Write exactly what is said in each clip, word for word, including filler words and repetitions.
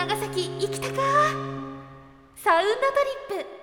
長崎行きたかサウンドトリップ。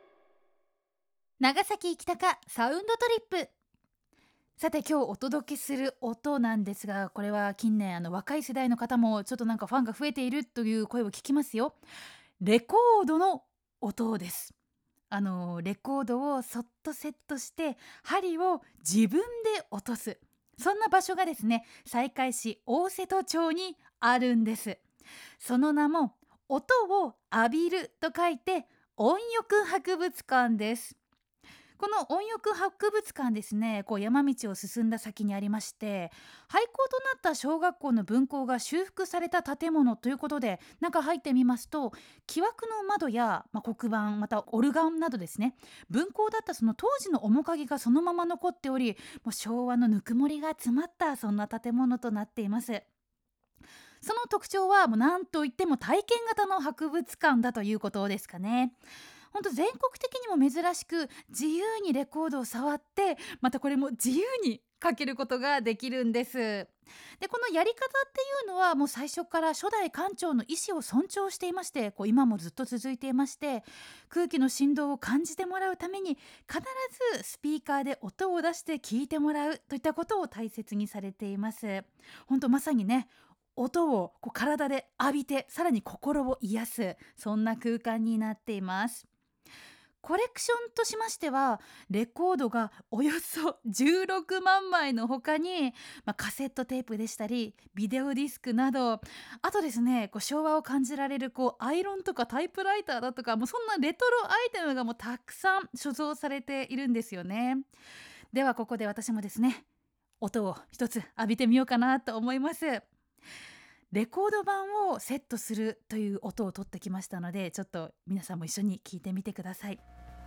長崎行きたかサウンドトリップ。さて今日お届けする音なんですが、これは近年あの若い世代の方もちょっとなんかファンが増えているという声を聞きますよ。レコードの音です。あのレコードをそっとセットして針を自分で落とす、そんな場所がですね、西海市大瀬戸町にあるんです。その名も音を浴びると書いて音浴博物館です。この音浴博物館ですね、こう山道を進んだ先にありまして、廃校となった小学校の分校が修復された建物ということで、中入ってみますと木枠の窓や、まあ、黒板またオルガンなどですね、分校だったその当時の面影がそのまま残っており、もう昭和のぬくもりが詰まったそんな建物となっています。その特徴はもう何といっても体験型の博物館だということですかね。本当全国的にも珍しく、自由にレコードを触って、またこれも自由にかけることができるんです。でこのやり方っていうのはもう最初から初代館長の意思を尊重していまして、こう今もずっと続いていまして、空気の振動を感じてもらうために必ずスピーカーで音を出して聞いてもらうといったことを大切にされています。本当まさにね、音をこう体で浴びてさらに心を癒す、そんな空間になっています。コレクションとしましては、レコードがおよそじゅうろくまんまいの他に、まあ、カセットテープでしたりビデオディスクなど、あとですね、こう昭和を感じられるこうアイロンとかタイプライターだとか、もうそんなレトロアイテムがもうたくさん所蔵されているんですよね。ではここで私もですね、音を一つ浴びてみようかなと思います。レコード盤をセットするという音を取ってきましたので、ちょっと皆さんも一緒に聞いてみてください。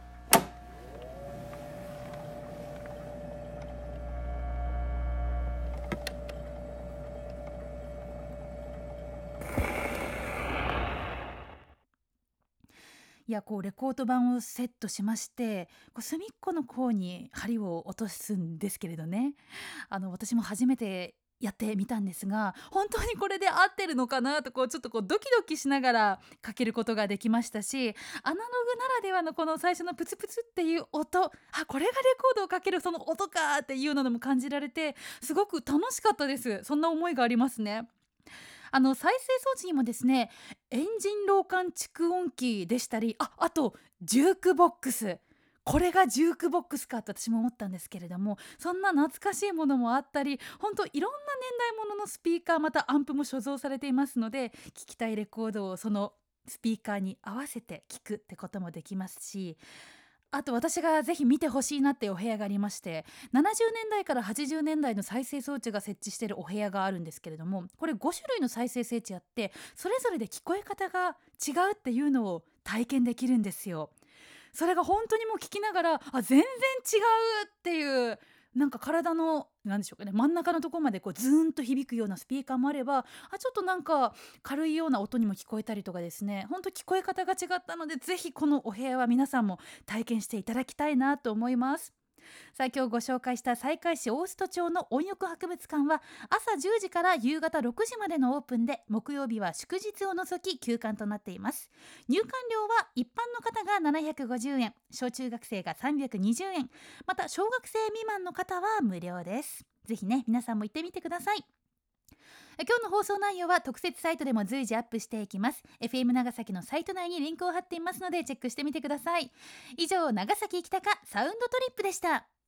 いやこうレコード盤をセットしまして、こう隅っこの方に針を落とすんですけれどね、あの私も初めてやってみたんですが、本当にこれで合ってるのかなとこうちょっとこうドキドキしながらかけることができましたし、アナログならではのこの最初のプツプツっていう音、あこれがレコードをかけるその音かっていうのも感じられて、すごく楽しかったです。そんな思いがありますね。あの再生装置にもですね、エンジン廊下蓄音機でしたり、ああとジュークボックス、これがジュークボックスかと私も思ったんですけれども、そんな懐かしいものもあったり、本当いろんな年代もののスピーカーまたアンプも所蔵されていますので、聴きたいレコードをそのスピーカーに合わせて聴くってこともできますし、あと私がぜひ見てほしいなっていうお部屋がありまして、ななじゅうねんだいからはちじゅうねんだいの再生装置が設置しているお部屋があるんですけれども、これごしゅるいの再生装置あって、それぞれで聞こえ方が違うっていうのを体験できるんですよ。それが本当にもう聞きながら、あ全然違うっていう、なんか体のなんでしょうかね、真ん中のところまでこうズーンと響くようなスピーカーもあれば、あちょっとなんか軽いような音にも聞こえたりとかですね、本当聞こえ方が違ったので、ぜひこのお部屋は皆さんも体験していただきたいなと思います。さあ今日ご紹介した西海市大須戸町の音浴博物館は朝じゅうじから夕方ろくじまでのオープンで、木曜日は祝日を除き休館となっています。入館料は一般の方がななひゃくごじゅうえん、小中学生がさんびゃくにじゅうえん、また小学生未満の方は無料です。ぜひね皆さんも行ってみてください。今日の放送内容は特設サイトでも随時アップしていきます。 エフエム 長崎のサイト内にリンクを貼っていますのでチェックしてみてください。以上、長崎行きたかサウンドトリップでした。